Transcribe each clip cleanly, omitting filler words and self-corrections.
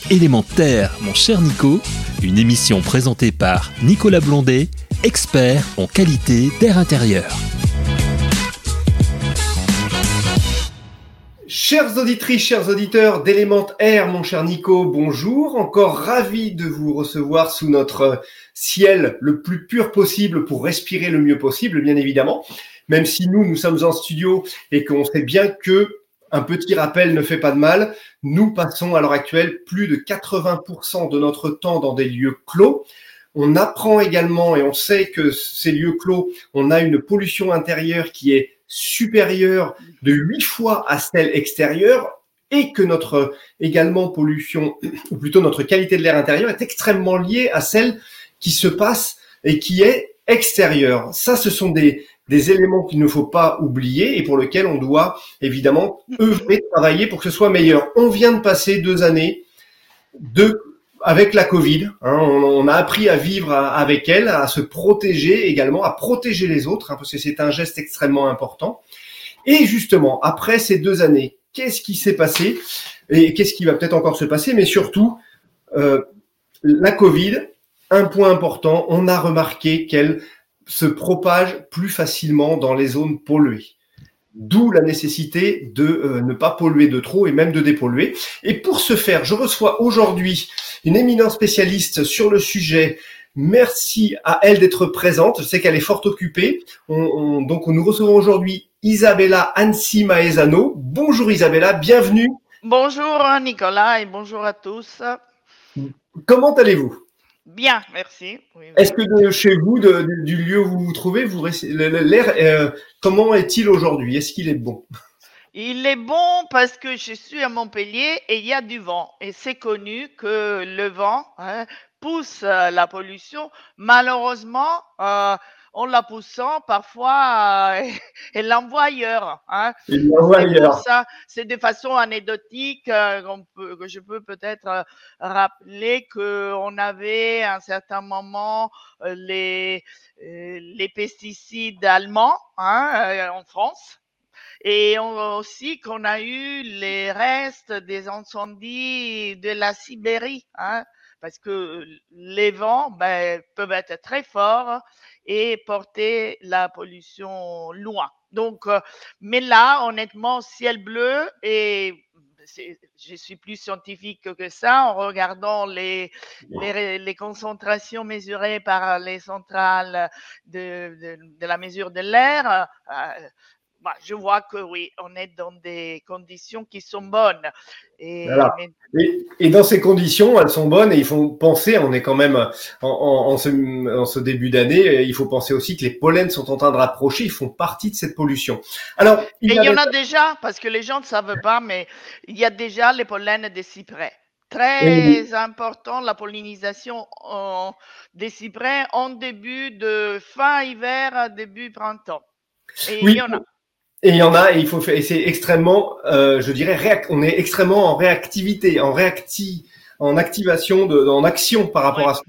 Élémentaire, mon cher Nico, une émission présentée par Nicolas Blondet, expert en qualité d'air intérieur. Chères auditrices, chers auditeurs d'Élémentaire, mon cher Nico, bonjour. Encore ravi de vous recevoir sous notre ciel le plus pur possible pour respirer le mieux possible, bien évidemment. Même si nous sommes en studio et qu'on sait bien que un petit rappel ne fait pas de mal, nous passons à l'heure actuelle plus de 80% de notre temps dans des lieux clos. On apprend également, et on sait que ces lieux clos, on a une pollution intérieure qui est supérieure de 8 fois à celle extérieure, et que notre également pollution, ou plutôt notre qualité de l'air intérieur, est extrêmement liée à celle qui se passe et qui est extérieure. Ça, ce sont des éléments qu'il ne faut pas oublier et pour lesquels on doit évidemment œuvrer, travailler pour que ce soit meilleur. On vient de passer 2 années avec la Covid. On a appris à vivre avec elle, à se protéger également, à protéger les autres, parce que c'est un geste extrêmement important. Et justement, après ces 2 années, qu'est-ce qui s'est passé et qu'est-ce qui va peut-être encore se passer, mais surtout, la Covid, un point important, on a remarqué qu'elle se propage plus facilement dans les zones polluées. D'où la nécessité de ne pas polluer de trop et même de dépolluer. Et pour ce faire, je reçois aujourd'hui une éminente spécialiste sur le sujet. Merci à elle d'être présente. Je sais qu'elle est fort occupée. Donc nous recevons aujourd'hui Isabella Ansi Maezano. Bonjour Isabella, bienvenue. Bonjour Nicolas et bonjour à tous. Comment allez-vous ? Bien, merci. Oui. Est-ce que de chez vous, du lieu où vous vous trouvez, l'air, comment est-il aujourd'hui ? Est-ce qu'il est bon ? Il est bon parce que je suis à Montpellier et il y a du vent. Et c'est connu que le vent pousse la pollution. Malheureusement, en la poussant, parfois, elle l'envoie ailleurs. Il l'envoie ailleurs. Pour ça, c'est de façon anecdotique que je peux peut-être rappeler qu'on avait à un certain moment les pesticides allemands en France. Et aussi qu'on a eu les restes des incendies de la Sibérie, parce que les vents peuvent être très forts et porter la pollution loin. Donc, mais là, honnêtement, ciel bleu et je suis plus scientifique que ça en regardant les concentrations mesurées par les centrales de la mesure de l'air. Je vois que oui, on est dans des conditions qui sont bonnes. Et dans ces conditions, elles sont bonnes et il faut penser, on est quand même en ce début d'année, il faut penser aussi que les pollens sont en train de rapprocher, ils font partie de cette pollution. Alors, il y en a déjà, parce que les gens ne savent pas, mais il y a déjà les pollens des cyprès. Très important, la pollinisation des cyprès en début de fin hiver, début printemps. Et oui. Il y en a. Et il y en a, et c'est extrêmement, je dirais, on est extrêmement en réactivité, en activation, en action par rapport à ça.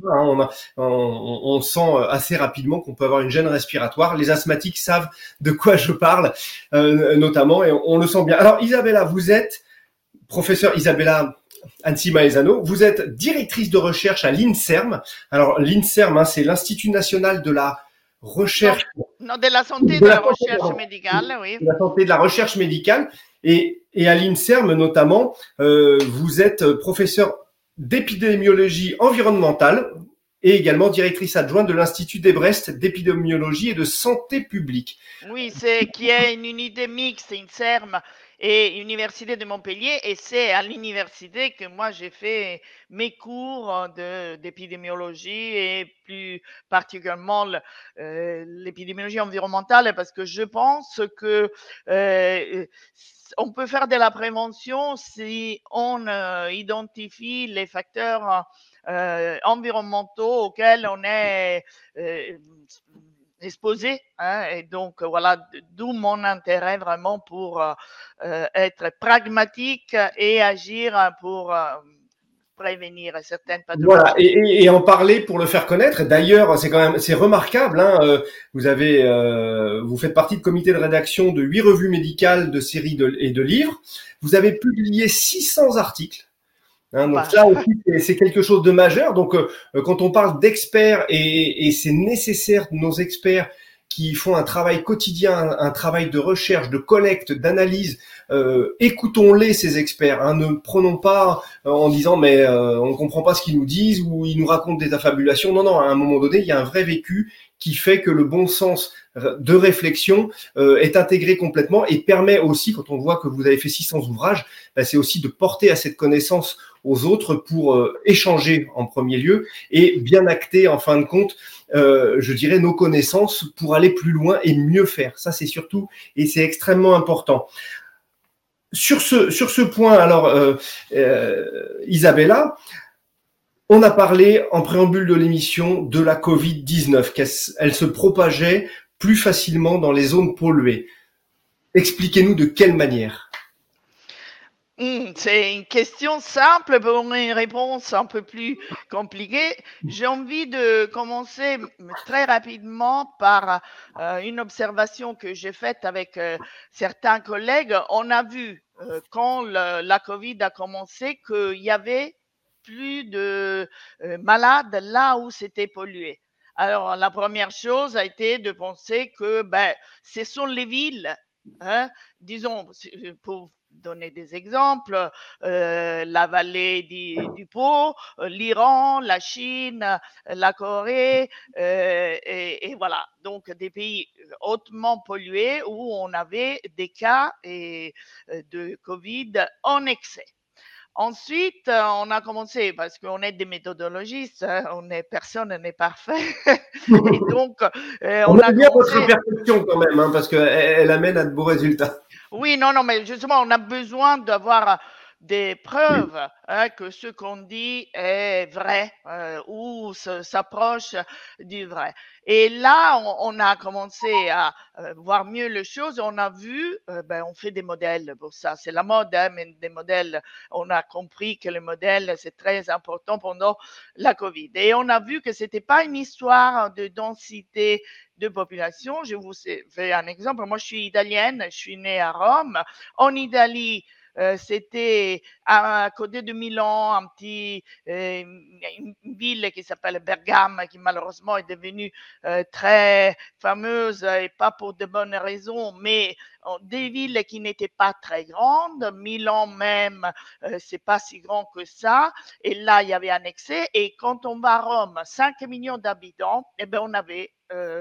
On sent assez rapidement qu'on peut avoir une gêne respiratoire. Les asthmatiques savent de quoi je parle, notamment, et on le sent bien. Alors Isabella, vous êtes professeure Isabella Ansi Maezano, vous êtes directrice de recherche à l'INSERM. Alors l'INSERM, c'est l'Institut national de la recherche. Non, de la santé, de la recherche médicale, oui. De la santé, de la recherche médicale. Et à l'INSERM, notamment, vous êtes professeur d'épidémiologie environnementale et également directrice adjointe de l'Institut d'Ebrest d'épidémiologie et de santé publique. Oui, qui est une unité mixte, INSERM et Université de Montpellier, et c'est à l'université que moi j'ai fait mes cours d'épidémiologie et plus particulièrement l'épidémiologie environnementale, parce que je pense que on peut faire de la prévention si on identifie les facteurs environnementaux auxquels on est exposé, et donc voilà, d'où mon intérêt vraiment pour être pragmatique et agir pour prévenir certaines pathologies. Voilà, et en parler pour le faire connaître. D'ailleurs, c'est remarquable. Vous faites partie de comité de rédaction de 8 revues médicales, de séries et de livres. Vous avez publié 600 articles Donc ça aussi, c'est quelque chose de majeur. Donc, quand on parle d'experts, et c'est nécessaire, nos experts qui font un travail quotidien, un travail de recherche, de collecte, d'analyse, écoutons-les, ces experts. Ne prenons pas en disant mais on comprend pas ce qu'ils nous disent ou ils nous racontent des affabulations. Non, à un moment donné, il y a un vrai vécu qui fait que le bon sens de réflexion est intégré complètement et permet aussi, quand on voit que vous avez fait 600 ouvrages, c'est aussi de porter à cette connaissance aux autres pour échanger en premier lieu et bien acter en fin de compte, je dirais, nos connaissances pour aller plus loin et mieux faire. Ça, c'est surtout, et c'est extrêmement important. Sur ce point, alors, Isabella, on a parlé en préambule de l'émission de la Covid-19, qu'elle se propageait plus facilement dans les zones polluées. Expliquez-nous de quelle manière. C'est une question simple pour une réponse un peu plus compliquée. J'ai envie de commencer très rapidement par une observation que j'ai faite avec certains collègues. On a vu quand la Covid a commencé qu'il y avait plus de malades là où c'était pollué. Alors, la première chose a été de penser que ce sont les villes, disons, pour donner des exemples, la vallée du Pô, l'Iran, la Chine, la Corée, et voilà. Donc, des pays hautement pollués où on avait des cas de Covid en excès. Ensuite, on a commencé, parce qu'on est des méthodologistes, personne n'est parfait. Et donc, on a bien commencé... votre perception quand même, parce qu'elle amène à de beaux résultats. Oui, non, mais justement, on a besoin d'avoir des preuves que ce qu'on dit est vrai ou s'approche du vrai. Et là, on a commencé à voir mieux les choses. On a vu, on fait des modèles pour ça. C'est la mode, mais des modèles. On a compris que les modèles, c'est très important pendant la Covid. Et on a vu que c'était pas une histoire de densité de population. Je vous fais un exemple. Moi, je suis italienne. Je suis née à Rome. En Italie, c'était à côté de Milan, une ville qui s'appelle Bergame, qui malheureusement est devenue très fameuse et pas pour de bonnes raisons, mais des villes qui n'étaient pas très grandes. Milan même, c'est pas si grand que ça. Et là, il y avait un excès. Et quand on va à Rome, 5 millions d'habitants, on avait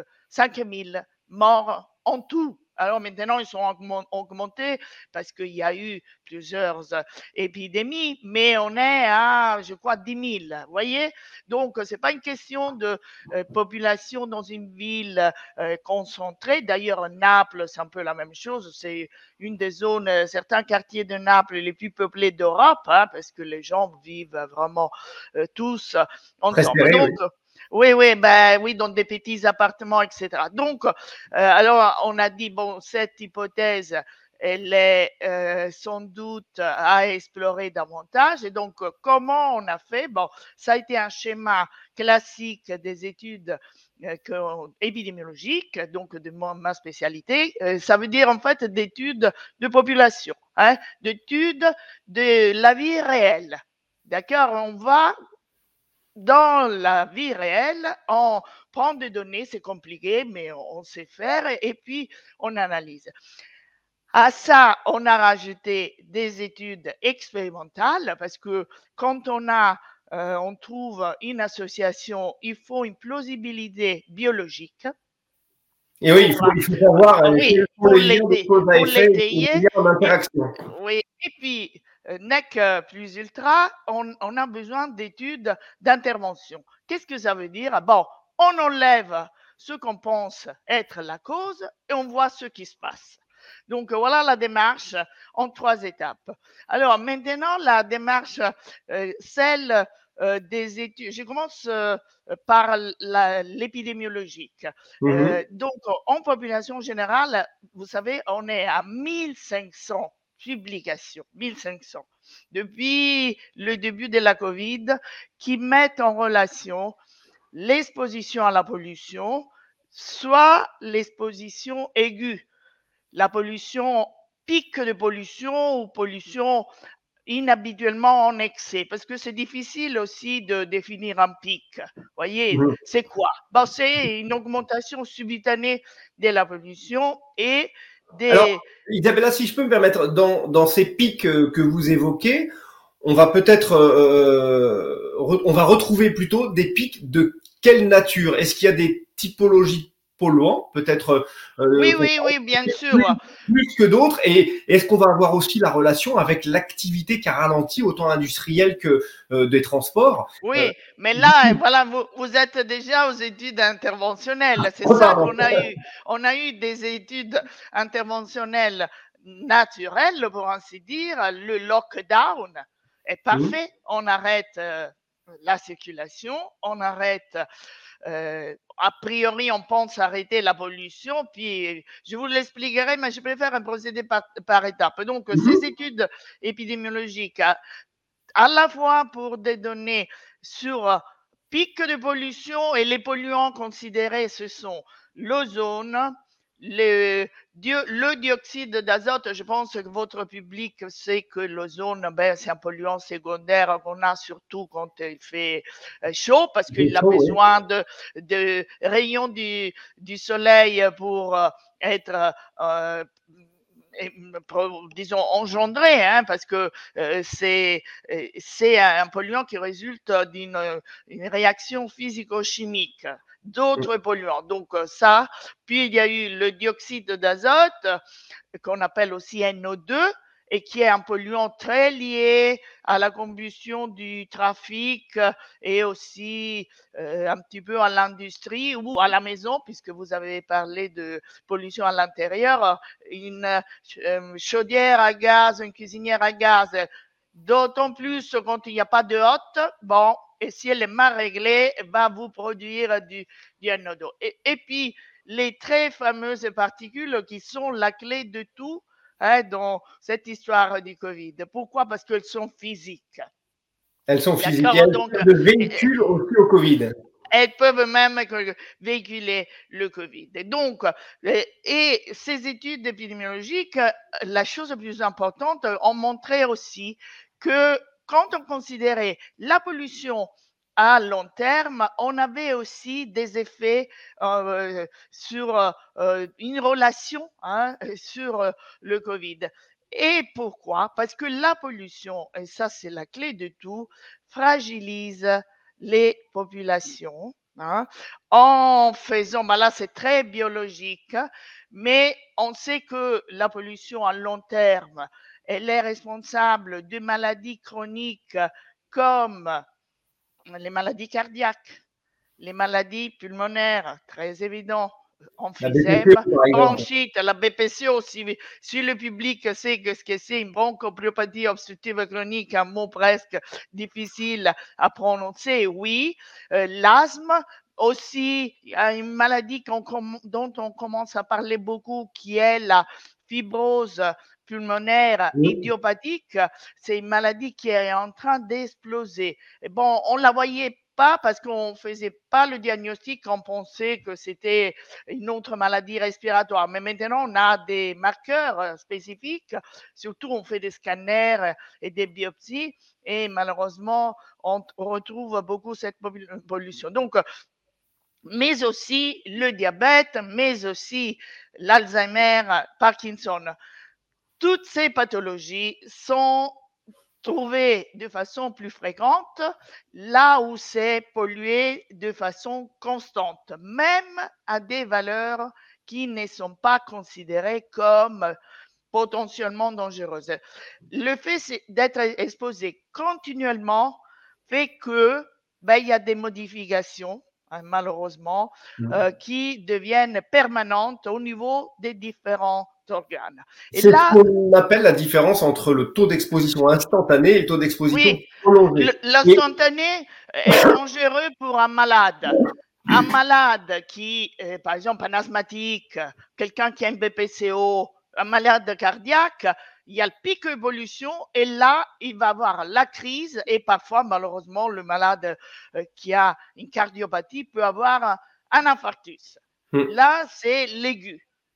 5 000 morts en tout. Alors maintenant, ils sont augmentés parce qu'il y a eu plusieurs épidémies, mais on est à, je crois, 10 000. Vous voyez? Donc, ce n'est pas une question de population dans une ville concentrée. D'ailleurs, Naples, c'est un peu la même chose. C'est une des zones, certains quartiers de Naples les plus peuplés d'Europe, parce que les gens vivent vraiment tous ensemble. Serré, donc, oui, dans des petits appartements, etc. Donc, alors, on a dit, bon, cette hypothèse, elle est sans doute à explorer davantage. Et donc, comment on a fait? Bon, ça a été un schéma classique des études épidémiologiques, donc de ma spécialité. Ça veut dire, en fait, d'études de population, d'études de la vie réelle. D'accord? On va dans la vie réelle, on prend des données, c'est compliqué, mais on sait faire et puis on analyse. À ça, on a rajouté des études expérimentales parce que quand on trouve une association, il faut une plausibilité biologique. Et oui, il faut savoir pour l'étayer, en interaction. Oui, et puis, NEC plus ultra, on a besoin d'études d'intervention. Qu'est-ce que ça veut dire? Bon, on enlève ce qu'on pense être la cause et on voit ce qui se passe. Donc, voilà la démarche en 3 étapes. Alors, maintenant, la démarche, celle des études. Je commence par l'épidémiologique. Donc, en population générale, vous savez, on est à 1500 publications, 1500, depuis le début de la Covid, qui mettent en relation l'exposition à la pollution, soit l'exposition aiguë, la pollution, pic de pollution ou pollution inhabituellement en excès, parce que c'est difficile aussi de définir un pic. Voyez, c'est quoi? Bon, c'est une augmentation subitanée de la pollution et Alors, des... Isabella, si je peux me permettre, dans ces pics que vous évoquez, on va peut-être, on va retrouver plutôt des pics de quelle nature? Est-ce qu'il y a des typologies de polluants, peut-être Oui, bien sûr. plus que d'autres? Et est-ce qu'on va avoir aussi la relation avec l'activité qui a ralenti autant industrielle que des transports? Oui, mais là, voilà, vous êtes déjà aux études interventionnelles. C'est ça Pardon. qu'on a eu. On a eu des études interventionnelles naturelles, pour ainsi dire. Le lockdown est parfait. On arrête la circulation, on arrête. A priori, on pense arrêter la pollution, puis je vous l'expliquerai, mais je préfère un procédé par étapes. Donc, ces études épidémiologiques, à la fois pour des données sur pic de pollution, et les polluants considérés, ce sont l'ozone, le dioxyde d'azote. Je pense que votre public sait que l'ozone, c'est un polluant secondaire qu'on a surtout quand il fait chaud, parce qu'il a besoin de rayons du soleil pour être disons engendré, hein, parce que c'est un polluant qui résulte d'une réaction physico-chimique d'autres polluants. Donc ça, puis il y a eu le dioxyde d'azote qu'on appelle aussi NO2, et qui est un polluant très lié à la combustion du trafic et aussi un petit peu à l'industrie ou à la maison, puisque vous avez parlé de pollution à l'intérieur. Une chaudière à gaz, une cuisinière à gaz, d'autant plus quand il n'y a pas de hotte, bon, et si elle est mal réglée, va vous produire du NO2. Et puis, les très fameuses particules qui sont la clé de tout, hein, dans cette histoire du Covid. Pourquoi? Parce qu'elles sont physiques. Elles sont physiques. Et elles servent de véhicule aussi au Covid. Elles peuvent même véhiculer le Covid. Et donc, et ces études épidémiologiques, la chose la plus importante, ont montré aussi que quand on considérait la pollution à long terme, on avait aussi des effets sur une relation, hein, sur le Covid. Et pourquoi? Parce que la pollution, et ça c'est la clé de tout, fragilise les populations, hein, en faisant, là c'est très biologique, mais on sait que la pollution à long terme, elle est responsable de maladies chroniques comme les maladies cardiaques, les maladies pulmonaires, très évident, emphysème, bronchite, la BPCO, si le public sait ce que c'est une bronchopneumopathie obstructive chronique, un mot presque difficile à prononcer, oui. L'asthme aussi, il y a une maladie dont on commence à parler beaucoup, qui est la fibrose pulmonaire idiopathique. C'est une maladie qui est en train d'exploser. Et bon, on la voyait pas parce qu'on faisait pas le diagnostic, on pensait que c'était une autre maladie respiratoire. Mais maintenant, on a des marqueurs spécifiques, surtout on fait des scanners et des biopsies, et malheureusement, on retrouve beaucoup cette pollution. Donc, mais aussi le diabète, mais aussi l'Alzheimer, Parkinson. Toutes ces pathologies sont trouvées de façon plus fréquente là où c'est pollué de façon constante, même à des valeurs qui ne sont pas considérées comme potentiellement dangereuses. Le fait d'être exposé continuellement fait que il y a des modifications, hein, malheureusement, qui deviennent permanentes au niveau des différents organes. C'est ce qu'on appelle la différence entre le taux d'exposition instantané et le taux d'exposition prolongé. L'instantané est dangereux pour un malade. Un malade qui, par exemple, un asthmatique, quelqu'un qui a un BPCO, un malade cardiaque, il y a le pic d'évolution et là, il va avoir la crise, et parfois, malheureusement, le malade qui a une cardiopathie peut avoir un infarctus. Là, c'est l'aigu.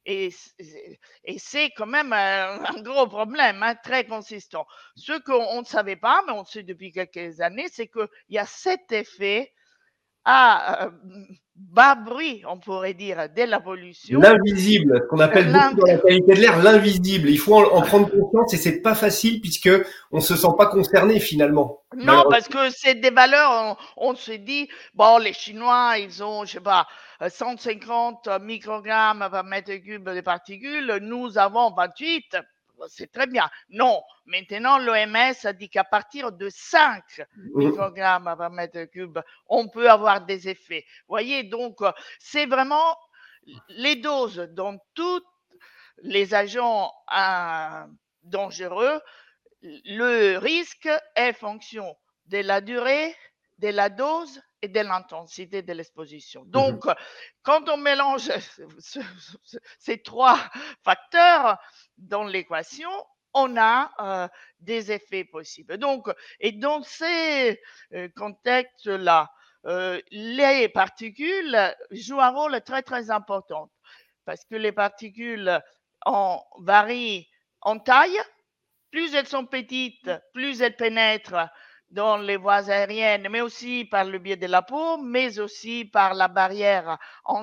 Et c'est quand même un gros problème, hein, très consistant. Ce qu'on ne savait pas, mais on sait depuis quelques années, c'est qu'il y a cet effet à bas bruit, on pourrait dire, de la pollution. L'invisible, ce qu'on appelle beaucoup dans la qualité de l'air, l'invisible. Il faut en prendre conscience et c'est pas facile puisque on se sent pas concerné finalement. Non, parce que c'est des valeurs, on se dit, bon, les Chinois, ils ont, je sais pas, 150 microgrammes par mètre cube de particules, nous avons 28. C'est très bien. Non, maintenant l'OMS a dit qu'à partir de 5 microgrammes par mètre cube, on peut avoir des effets. Vous voyez, donc c'est vraiment les doses dans tous les agents dangereux. Le risque est fonction de la durée, de la dose et de l'intensité de l'exposition. Donc, quand on mélange ces trois facteurs dans l'équation, on a des effets possibles. Donc, et dans ces contextes-là, les particules jouent un rôle très, très important parce que les particules varient en taille. Plus elles sont petites, plus elles pénètrent dans les voies aériennes, mais aussi par le biais de la peau, mais aussi par la barrière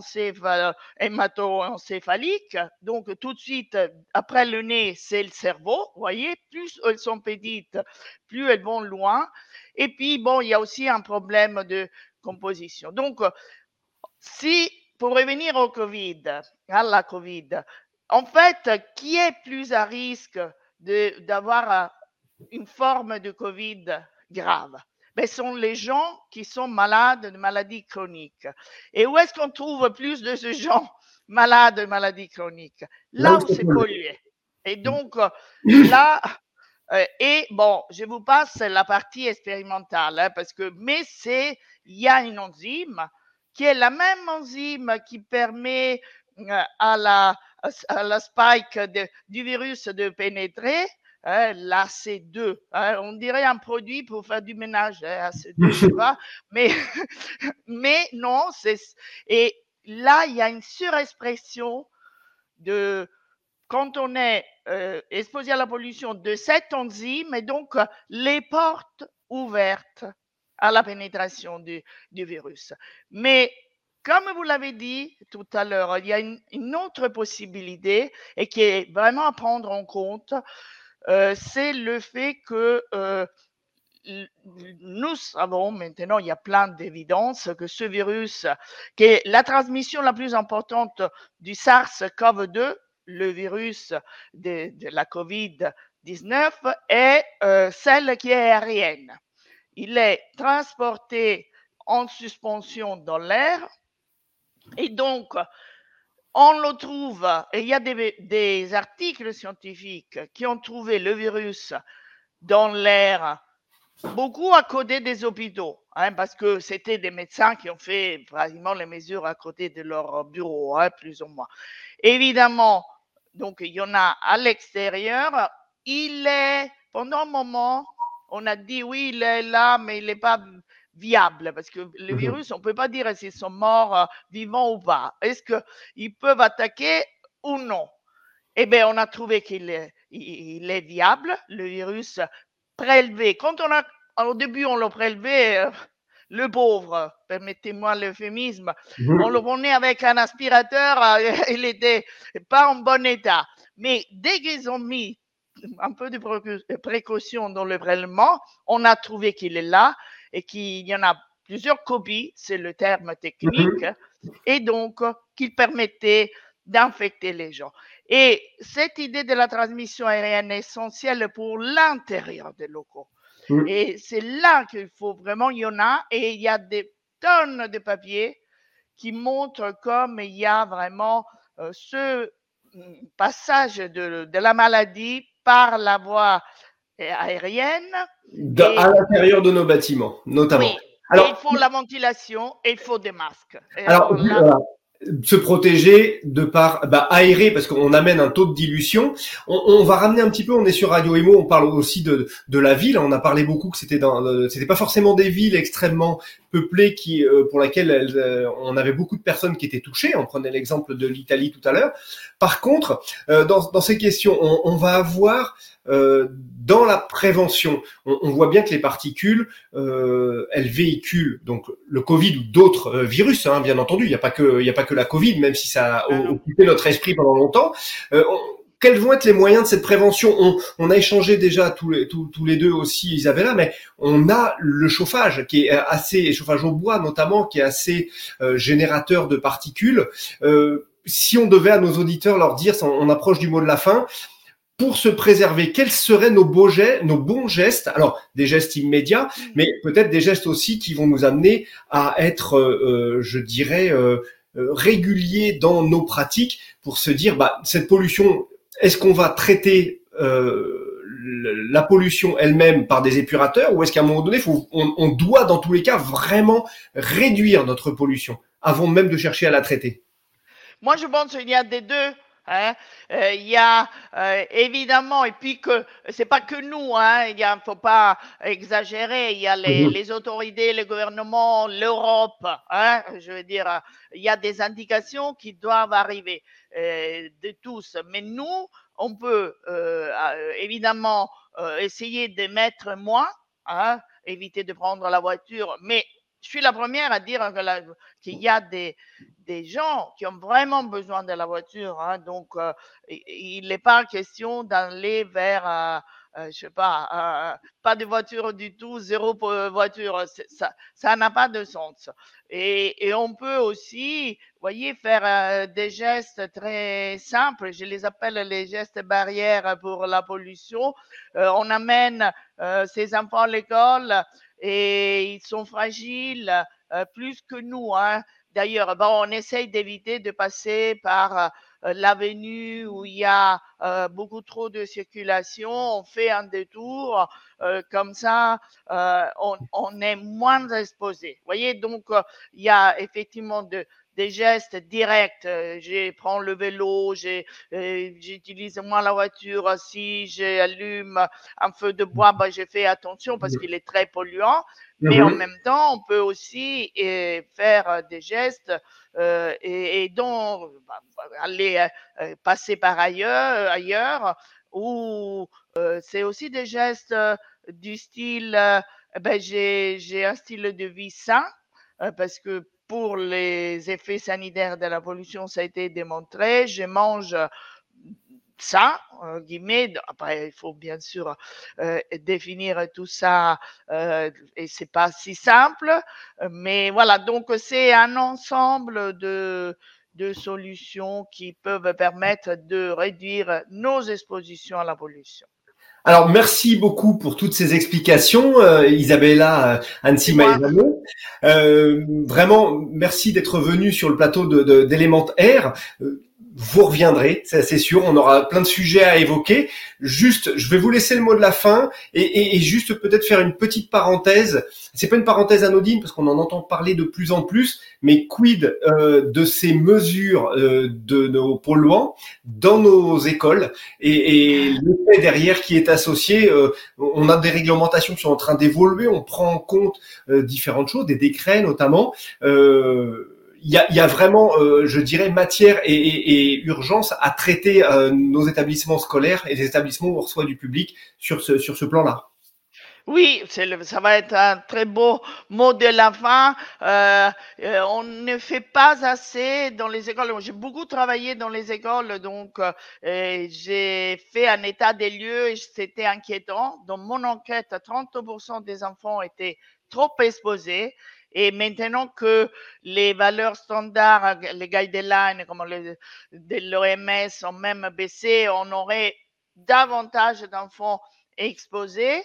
hémato-encéphalique. Donc, tout de suite, après le nez, c'est le cerveau. Vous voyez, plus elles sont petites, plus elles vont loin. Et puis, bon, il y a aussi un problème de composition. Donc, pour revenir au Covid, à la Covid, en fait, qui est plus à risque d'avoir une forme de Covid grave? Sont les gens qui sont malades de maladies chroniques. Et où est-ce qu'on trouve plus de ces gens malades de maladies chroniques? Là où c'est pollué. Et donc, là, et bon, je vous passe la partie expérimentale, hein, mais il y a une enzyme qui est la même enzyme qui permet à la spike du virus de pénétrer, l'AC2. On dirait un produit pour faire du ménage, AC2, je sais pas, mais non, et là, il y a une surexpression quand on est exposé à la pollution de cette enzyme, et donc les portes ouvertes à la pénétration du virus. Mais comme vous l'avez dit tout à l'heure, il y a une autre possibilité et qui est vraiment à prendre en compte, c'est le fait que nous savons maintenant, il y a plein d'évidences que ce virus, qui est la transmission la plus importante du SARS-CoV-2, le virus de la COVID-19, est celle qui est aérienne. Il est transporté en suspension dans l'air et donc on le trouve, et il y a des articles scientifiques qui ont trouvé le virus dans l'air, beaucoup à côté des hôpitaux, parce que c'était des médecins qui ont fait pratiquement les mesures à côté de leur bureau, plus ou moins. Évidemment, donc il y en a à l'extérieur. Pendant un moment, on a dit oui, il est là, mais il n'est pas viable, parce que le virus, on ne peut pas dire s'ils sont morts, vivants ou pas. Est-ce qu'ils peuvent attaquer ou non? Eh bien, on a trouvé qu'il est viable, le virus prélevé. Au début, on l'a prélevé, le pauvre, permettez-moi l'euphémisme, on le prenait avec un aspirateur, il n'était pas en bon état. Mais dès qu'ils ont mis un peu de précaution dans le prélèvement, on a trouvé qu'il est là et qu'il y en a plusieurs copies, c'est le terme technique, et donc qu'il permettait d'infecter les gens. Et cette idée de la transmission aérienne est essentielle pour l'intérieur des locaux. Et c'est là qu'il faut vraiment, il y en a, et il y a des tonnes de papiers qui montrent comme il y a vraiment ce passage de la maladie par la voie aérienne. À l'intérieur de nos bâtiments, notamment. Oui, alors, il faut la ventilation et il faut des masques. Et alors, voilà. se protéger de par aérer parce qu'on amène un taux de dilution. On va ramener un petit peu, on est sur Radio Imo, on parle aussi de la ville. On a parlé beaucoup que c'était pas forcément des villes extrêmement peuplées pour laquelle on avait beaucoup de personnes qui étaient touchées. On prenait l'exemple de l'Italie tout à l'heure. Par contre, dans ces questions, on va avoir dans la prévention, on voit bien que les particules, elles véhiculent donc le Covid ou d'autres virus, hein, bien entendu. Il n'y a pas que la Covid, même si ça a occupé notre esprit pendant longtemps. Quels vont être les moyens de cette prévention? On a échangé déjà tous les deux aussi, Isabella, mais on a le chauffage qui est assez, chauffage au bois notamment, qui est assez générateur de particules. Si on devait à nos auditeurs leur dire, on approche du mot de la fin, pour se préserver, quels seraient nos bons gestes? Alors, des gestes immédiats, mais peut-être des gestes aussi qui vont nous amener à être, je dirais, réguliers dans nos pratiques pour se dire, cette pollution, est-ce qu'on va traiter la pollution elle-même par des épurateurs ou est-ce qu'à un moment donné, on doit dans tous les cas vraiment réduire notre pollution avant même de chercher à la traiter? Moi, je pense qu'il y a des deux. Hein. Il y a évidemment, et puis que c'est pas que nous, hein, il faut pas exagérer, il y a les autorités, le gouvernement, l'Europe, hein, je veux dire, il y a des indications qui doivent arriver de tous, mais nous, on peut évidemment essayer de mettre moins, hein, éviter de prendre la voiture, mais je suis la première à dire qu'il y a des gens qui ont vraiment besoin de la voiture. Hein, donc, il n'est pas question d'aller vers, je sais pas de voiture du tout, zéro voiture. Ça n'a pas de sens. Et on peut aussi, voyez, faire des gestes très simples. Je les appelle les gestes barrières pour la pollution. On amène ces enfants à l'école et ils sont fragiles plus que nous. Hein. D'ailleurs, on essaye d'éviter de passer par l'avenue où il y a beaucoup trop de circulation. On fait un détour, comme ça, on est moins exposé. Vous voyez, donc, il y a effectivement des gestes directs. Je prends le vélo, j'utilise moins la voiture. Si j'allume un feu de bois, je fais attention parce qu'il est très polluant. Mais en même temps, on peut aussi faire des gestes et donc aller passer par ailleurs ou c'est aussi des gestes du style j'ai un style de vie sain parce que pour les effets sanitaires de la pollution, ça a été démontré. Je mange ça, guillemets. Après, il faut bien sûr définir tout ça et c'est pas si simple. Mais voilà, donc c'est un ensemble de solutions qui peuvent permettre de réduire nos expositions à la pollution. Alors, merci beaucoup pour toutes ces explications, Isabella Ansi Maezano. Vraiment, merci d'être venu sur le plateau d'Element Air. Vous reviendrez, c'est sûr, on aura plein de sujets à évoquer. Juste, je vais vous laisser le mot de la fin et juste peut-être faire une petite parenthèse. C'est pas une parenthèse anodine parce qu'on en entend parler de plus en plus, mais quid de ces mesures de nos polluants dans nos écoles et l'effet derrière qui est associé. On a des réglementations qui sont en train d'évoluer, on prend en compte différentes choses, des décrets notamment. Il y a vraiment, je dirais, matière et urgence à traiter nos établissements scolaires et les établissements où on reçoit du public sur ce plan-là. Oui, ça va être un très beau mot de la fin. On ne fait pas assez dans les écoles. J'ai beaucoup travaillé dans les écoles, donc j'ai fait un état des lieux et c'était inquiétant. Dans mon enquête, 30% des enfants étaient trop exposés. Et maintenant que les valeurs standards, les guidelines comme de l'OMS ont même baissé, on aurait davantage d'enfants exposés.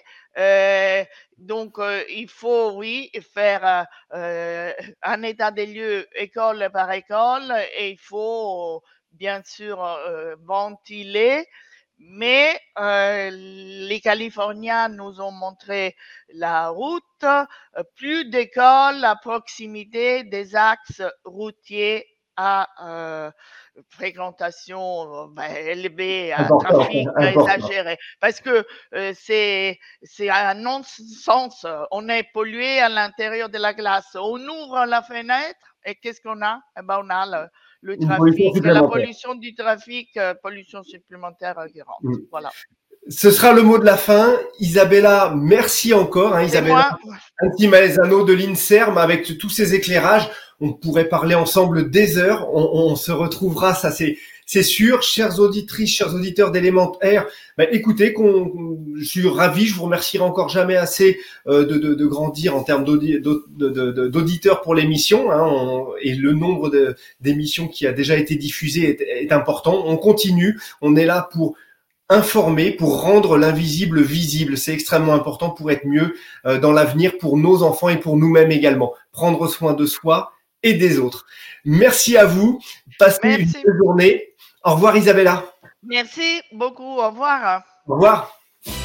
Donc, il faut, oui, faire un état des lieux école par école et il faut bien sûr ventiler. Mais les Californiens nous ont montré la route, plus d'écoles à proximité des axes routiers à fréquentation élevée, à Important, trafic exagéré. Parce que c'est un non-sens. On est pollué à l'intérieur de la glace. On ouvre la fenêtre et qu'est-ce qu'on a? On a le trafic, la pollution du trafic, pollution supplémentaire qui rentre. Voilà. Ce sera le mot de la fin. Isabella, merci encore. Isabella Antimaesano de l'INSERM, avec tous ces éclairages. On pourrait parler ensemble des heures. On se retrouvera, ça c'est sûr. Chères auditrices, chers auditeurs d'Element Air, écoutez, je suis ravi. Je vous remercierai encore jamais assez de grandir en termes d'auditeurs pour l'émission. Et le nombre d'émissions qui a déjà été diffusées est important. On continue. On est là pour informer, pour rendre l'invisible visible. C'est extrêmement important pour être mieux dans l'avenir pour nos enfants et pour nous-mêmes également. Prendre soin de soi et des autres. Merci à vous. Passez une bonne journée. Au revoir Isabella. Merci beaucoup. Au revoir. Au revoir.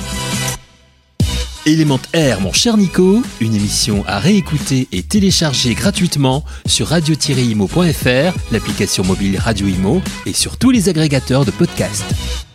Element Air, mon cher Nico, une émission à réécouter et télécharger gratuitement sur radio-imo.fr, l'application mobile Radio Imo et sur tous les agrégateurs de podcasts.